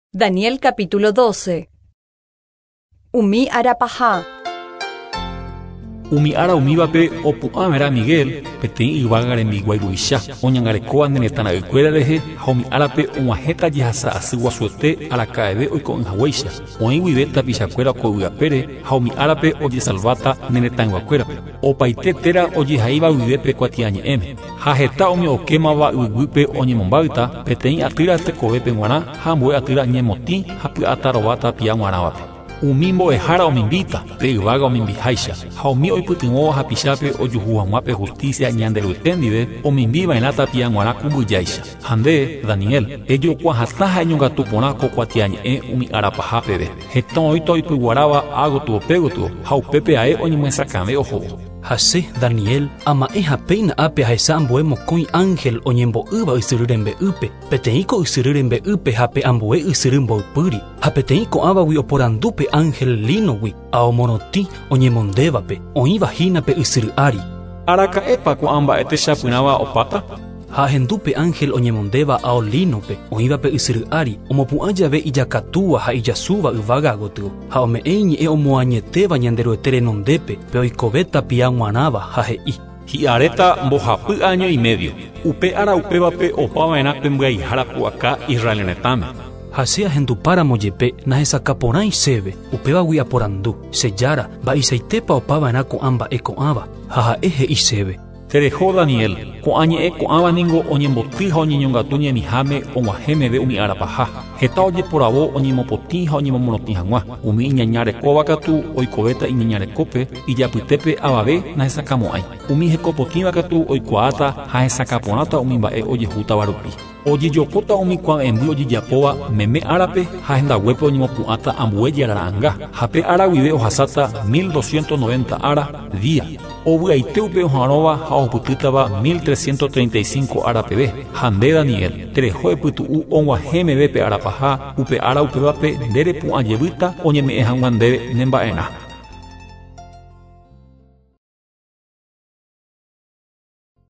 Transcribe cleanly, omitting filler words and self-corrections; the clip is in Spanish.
Daniel capítulo 12. Umi arapaha. Umi ara umívape opu'ãvera Miguel peteĩ yvága rembi'iguairuicha oñangarekóva neretãrã ykue ha umi árape og̃uahẽta jehasa asy guasuete araka'eve oiko'ỹhaguéicha oĩ guive tapichakuéra ko'yguapére ha umi árape ojesalváta neretãyguakuérape opaite térã ojehaíva guivépe kuatiañe'ẽme ha heta omi'õkémava yvýpe oñemombáyta peteĩ atýra tekovépe g̃uarã ha ambue atýra ñemotĩ ha py'ata rova tapia g̃uarãvape. Umi mbo'ehára omimbíta pe yvága omimbiháicha ha umi oipytyvõva hapichápe ojuhu hag̃uápe justicia ñanderuete ndive omimbiva'erã tapia g̃uarã kumbyjáicha. Ha nde, Daniel, ejokuahatã ha eñongatu porã ko kuatiañe'ẽ umi arapaha peve. Heta oĩta oipyguaráva ágotyo gotyo ha upépe ae oñemyesakãve ohóvo. Hase Daniel ama'ẽ hapéina ápe ahesa ambue mokõi ángel oñembo'ýva ysyry rembe'ýpe peteĩ ko ysyry rembe'ýpe ha pe ambue ysyry mboypýri ha peteĩ ko'ãvagui oporandúpe ángel linogui aomorotĩ oñemondévape oĩvahínape ysyry ári. Araka'épa ko'ã mba'etechapyrãva opáta? Ha ahendúpe ángel oñemondéva ao línope oĩvape ysyry ári omopu'ã jave ijakatúva ha ijasúva yvága gotyo ha ome'ẽ ñe'ẽ omoañetéva ñanderuete renondépe pe oikove tapia g̃uarãva ha he'i: Hi'aréta mbohapy año y medio upe ara upévape opava'erã pe mbyaihára pu'aka Israel retãme. Hase ahendupáramo jepe nahesakaporã iséve upévagui aporandu chejára mba'eichaitépa opava'erã ko'ã mba'e ko'ãva ha ha'e he'i chéve: Tereho Daniel, ko'ãñe'ẽ ko'ãva ningo oñemboty ha oñeñongatu ñemiháme og̃uahẽmeve umi arapaha. Heta ojeporavo oñemopotĩ ha oñemomorotĩ hag̃ua. Umi iñañarekóva katu oikovéta iñañarekópe ijapytépe avave nahesakamo'ãi. Umi hekopotĩva katu oikuaáta ha hesakaporãta umi mba'e ojehútava rupi. Ojejokóta umi kuã'ẽmby ojejapóva meme árape ha hendaguépe oñemopu'ãta ambue jarara'ãnga ha pe ara guive ohasáta 1290 ara día. Ovy'aite upe ohãróva ha ohupytýtava 1335 ara peve. Ha nde Daniel, tereho epytu'u og̃uahẽmeve pe arapaha upe ara upévape nderepu'ãjevýta oñeme'ẽ hag̃ua ndéve ne mba'erã.